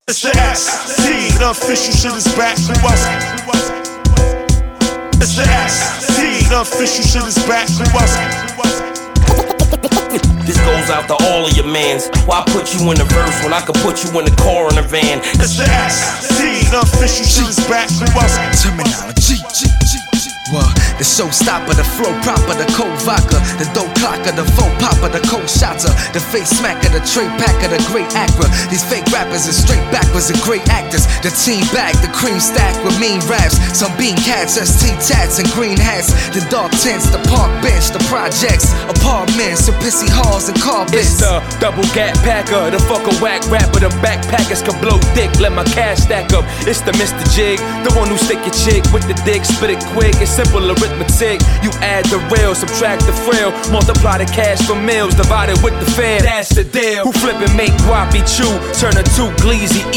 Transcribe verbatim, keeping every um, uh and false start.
It's the S T, the official shit is back. Who else? It's the S T, the official shit is back. Who else? This goes out to all of your mans. Why put you in the verse when I could put you in the car in a van? It's the S T, the official shit is back. Who else? Terminology. Well, the showstopper, the flow proper, the cold vodka, the dope clocker, the vote popper, the cold shotter, the face smacker, the tray packer, the great actor. These fake rappers are straight backwards and great actors. The team bag, the cream stack with mean raps. Some bean cats, S T tats and green hats. The dark tents, the park bench, the projects, apartments, the pissy halls and carpets. It's the double gap packer, the fuck a whack rapper. The backpackers can blow dick, let my cash stack up. It's the Mister Jig, the one who stick your chick with the dick, spit it quick. It's simple arithmetic. You add the real, subtract the frail, multiply the cash for meals, divide it with the fare. That's the deal. Who flip and make guapi chew, turn a two gleazy.